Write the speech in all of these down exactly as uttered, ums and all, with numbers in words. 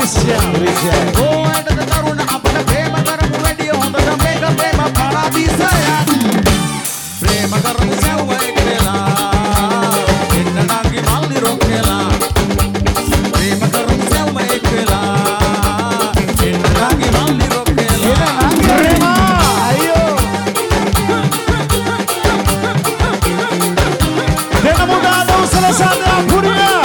දෘශ්‍ය දෘශ්‍ය ඕකට තරුණ අපිට ප්‍රේම කරමු වැඩි හොඳට මේක ප්‍රේම පාරාදීසයක් ප්‍රේම කරමු සව් එක වෙලා එන්න නැගි මල්ලි රොක්කලා ප්‍රේම කරමු සව් එක වෙලා එන්න නැගි මල්ලි රොක්කලා ප්‍රේම අයියෝ දෙන මුදා දවසල සාදා පුරියා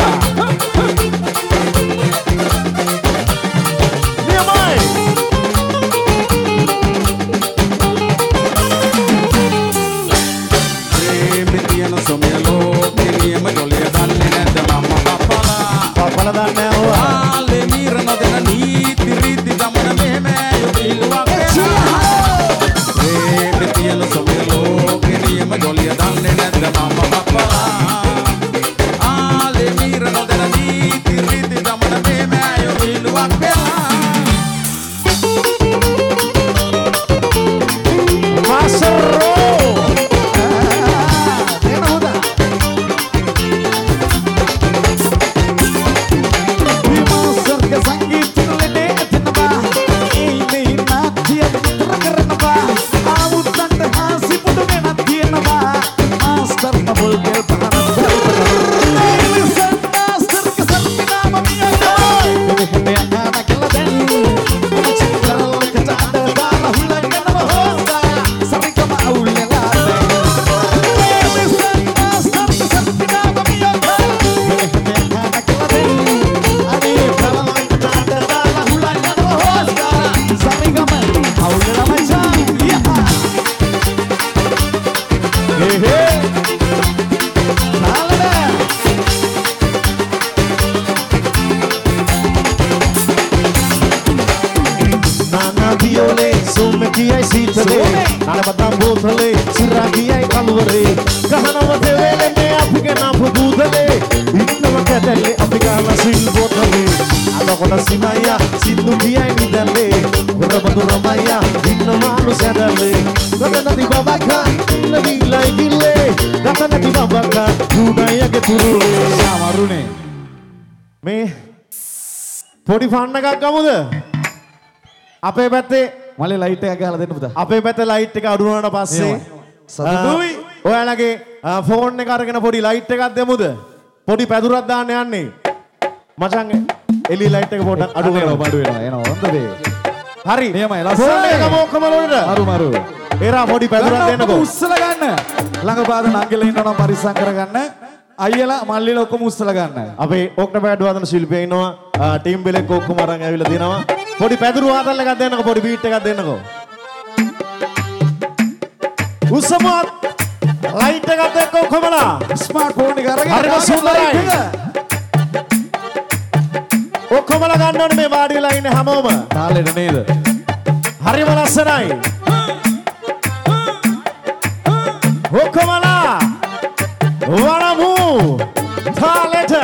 පොඩි ෆන් එකක් ගමුද? අපේ පැත්තේ මලේ ලයිට් එකක් ගහලා දෙන්න පුතා. අපේ පැත්තේ ලයිට් එක අඩු වුණාට පස්සේ සතුටුයි. ඔයාලගේ ෆෝන් එක අරගෙන පොඩි ලයිට් එකක් දෙමුද? පොඩි පැදුරක් දාන්න යන්නේ. මචං එලි ලයිට් එක පොඩ්ඩක් අඩු කරනවා අඩු වෙනවා. එනවා හොඳ දේ. හරි. නියමයි ලස්සනයි. ෆෝන් එක මොකම වලට? මරු මරු. එරා පොඩි පැදුරක් දෙන්නකෝ. උස්සලා ගන්න. ළඟපාද නංගිලා ඉන්නවා නම් පරිස්සම් කරගන්න. අයියලා මල්ලිලා ඔක්කොම උස්සලා ගන්න. අපේ ඔක්ටෝබර් වාදන ශිල්පියා ඉන්නවා. ටීම් බෙලෙක් ඔක්කොම අරන් ඇවිල්ලා දෙනවා. පොඩි පැදුරු වාදල් එකක් දෙන්නකෝ. පොඩි බීට් එකක් දෙන්නකෝ. උස්සමත් ලයිට් එකක් දෙන්න ඔක්කොමලා. ස්මාර්ට් ෆෝන් එක අරගෙන හරිම සුන්දරයි. ඔක්කොමලා ගන්න ඕනේ මේ වාඩි වෙලා ඉන්නේ හැමෝම. තාලෙට නේද? හරිම ලස්සනයි. ඔක්කොමලා වරමු තාලෙට.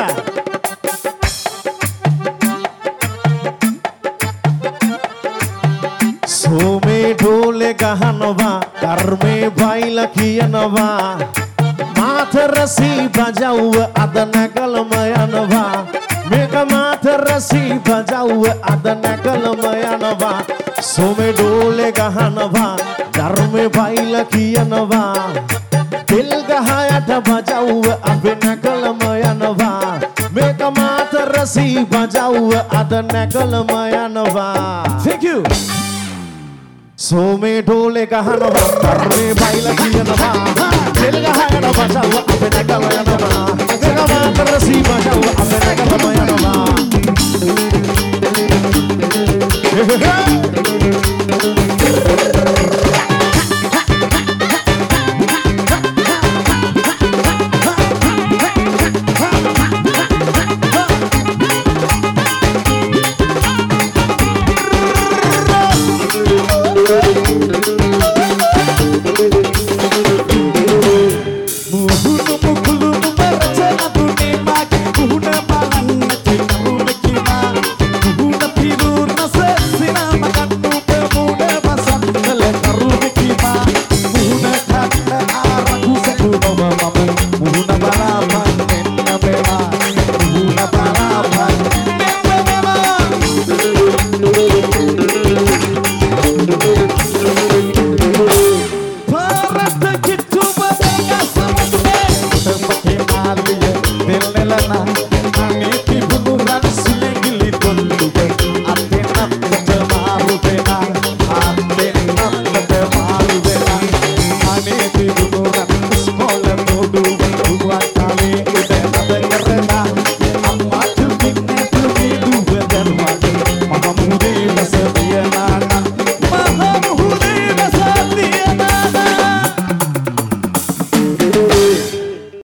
සෝමේ ඩෝලේ ගහනවා කර්මේ බයිලා කියනවා මාතරසී බජව්ව අද නැගලම යනවා මේක මාතරසී බජව්ව අද නැගලම යනවා සෝමේ ඩෝලේ ගහනවා කර්මේ බයිලා කියනවා තෙල් ගහයට බජව්ව අපේ නැගලම යනවා මේක මාතරසී බජව්ව අද නැගලම යනවා. Thank you. සෝමේ ඩෝලේ ගහනවා කර්මේ බයිලා කියනවා තෙල් ගහයට බජව්ව